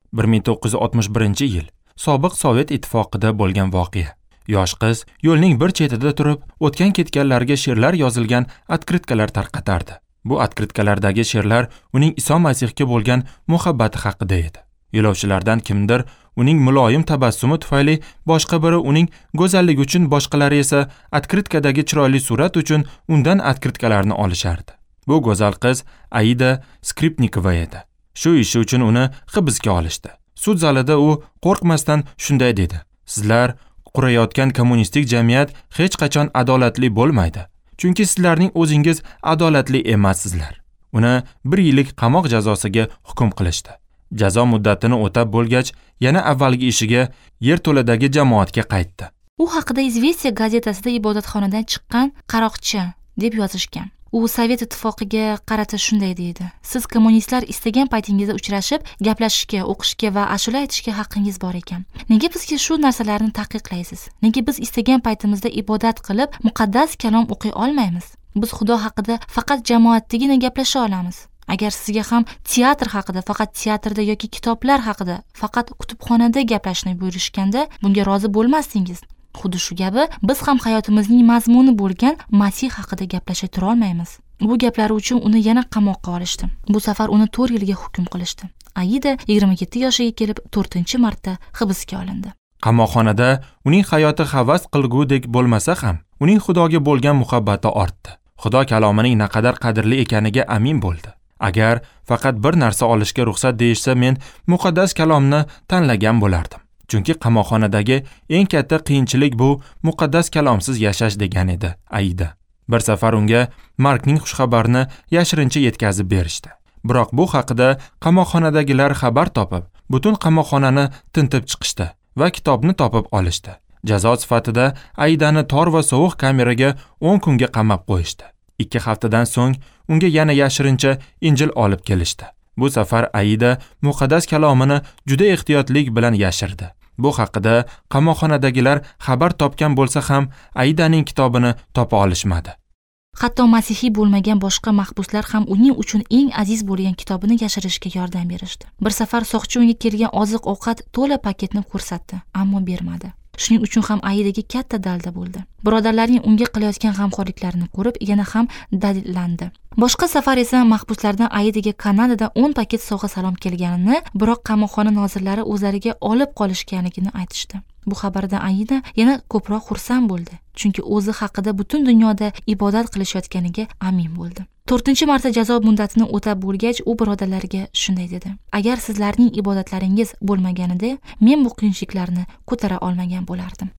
1961 sobiq Sovet ittifoqida bo'lgan voqea. Yosh qiz yo'lning bir chetida turib, o'tgan ketganlarga she'rlar yozilgan otkritkalar tarqatardi. Bu otkritkalardagi she'rlar uning Iso Masihga bo'lgan muhabbati haqida edi. Yo'lovchilardan kimdir uning muloyim tabassumi tufayli, boshqa biri uning go'zalligi uchun, boshqalari esa otkritkadagi chiroyli surat uchun undan otkritkalarni olishardi. Bu go'zal qiz Aida Skripnikova edi. Shu ishi uchun uni hibsga olishdi. Sud zalida u qo'rqmasdan shunday dedi: "Sizlar qurayotgan kommunistik jamiyat hech qachon adolatli bo'lmaydi. Chunki sizlarning o'zingiz adolatli emassizlar." Uni 1 yillik qamoq jazosiga hukm qilishdi. Jazo muddatini o'tab bo'lgach, yana avvalgi ishiga, yerto'ladagi jamoatga qaytdi. U haqida Izvestiya gazetasida ibodatxonadan chiqqan qaroqchi deb yozishgan. U Sovet ittifoqiga qarata shunday deydi: "Siz kommunistlar istagan paytingizda uchrashib, gaplashishga, o'qishga va ashula aytishga haqqingiz bor ekan. Nega bizga shu narsalarni taqiqlaysiz? Nega biz istagan paytimizda ibodat qilib, muqaddas kalom o'qiy olmaymiz? Biz Xudo haqida faqat jamoatdagina gaplasha olamiz. Agar sizga ham teatr haqida, faqat teatrda yoki kitoblar haqida, faqat kutubxonada gaplashni buyurishganda, bunga rozi bo'lmasdingiz. Xuddi shu kabi biz ham hayotimizning mazmuni bo'lgan Masih haqida gaplasha tura olmaymiz." Bu gaplari uchun uni yana qamoqqa olishdi. Bu safar uni 4 yilga hukm qilishdi. Aida 27 yoshiga kelib 4-marta hibsga olindi. Qamoqxonada uning hayoti havas qilgudek bo'lmasa ham, uning Xudoga bo'lgan muhabbati ortdi. Xudo kalomining naqadar qadrli ekaniga amin bo'ldi. Agar faqat bir narsa olishga ruxsat deyishsa, men muqaddas kalomni tanlagan bo'lardim. Chunki qamoqxonadagi eng katta qiyinchilik bu muqaddas kalomsiz yashash degan edi Aida. Bir safar unga Markning xushxabarini yashirincha yetkazib berishdi. Biroq bu haqida qamoqxonadagilar xabar topib, butun qamoqxonani tintib chiqishdi va kitobni topib olishdi. Jazo sifatida Aidani tor va sovuq kameraga 10 kunga qamab qo'yishdi. 2 haftadan so'ng unga yana yashirincha Injil olib kelishdi. Bu safar Aida muqaddas kalomini juda ehtiyotlik bilan yashirdi. Bu haqida qamoqxonadagilar xabar topgan bo'lsa ham, Aidaning kitobini topa olishmadi. Hatto masihiy bo'lmagan boshqa mahbuslar ham uning uchun eng aziz bo'lgan kitobini yashirishga yordam berishdi. Bir safar soqchi unga kelgan oziq-ovqat to'la paketni ko'rsatdi, ammo bermadi. Shuning uchun ham Aidaga katta dalda bo'ldi. Birodarlarning unga qilayotgan g'amxo'rliklarini ko'rib, yana ham dallandi. Boshqa safar esa mahbuslardan Aidaga Kanadada 10 paket sovg'a-salom kelganini, biroq qamoqxona nozirlari o'zlariga olib qolishganligini aytishdi. Bu xabardan Aida yana ko'proq xursand bo'ldi, chunki o'zi haqida butun dunyoda ibodat qilishayotganiga amin bo'ldi. 4-marta jazo muddatini o'tab bo'lgach, u birodarlarga shunday dedi: "Agar sizlarning ibodatlaringiz bo'lmaganida, men bu qiyinchiliklarni ko'tara olmagan bo'lardim."